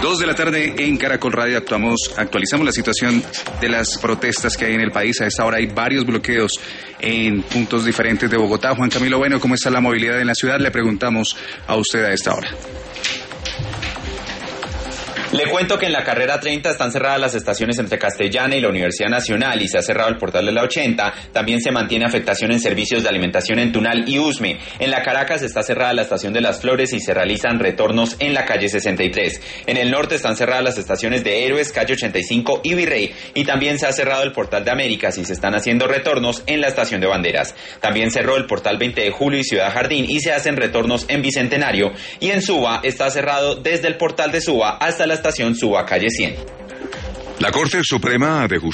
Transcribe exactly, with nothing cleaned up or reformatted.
Dos de la tarde en Caracol Radio actuamos, actualizamos la situación de las protestas que hay en el país. A esta hora hay varios bloqueos en puntos diferentes de Bogotá. Juan Camilo Bueno, ¿cómo está la movilidad en la ciudad? Le preguntamos a usted a esta hora. Le cuento que en la carrera treinta están cerradas las estaciones entre Castellana y la Universidad Nacional y se ha cerrado el portal de la ochenta. También se mantiene afectación en servicios de alimentación en Tunal y Usme. En la Caracas está cerrada la estación de Las Flores y se realizan retornos en la calle sesenta y tres. En el norte están cerradas las estaciones de Héroes, calle ochenta y cinco y Virrey. Y también se ha cerrado el portal de Américas y se están haciendo retornos en la estación de Banderas. También cerró el portal veinte de julio y Ciudad Jardín y se hacen retornos en Bicentenario. Y en Suba está cerrado desde el portal de Suba hasta la estación Suba, calle cien. La Corte Suprema de Justicia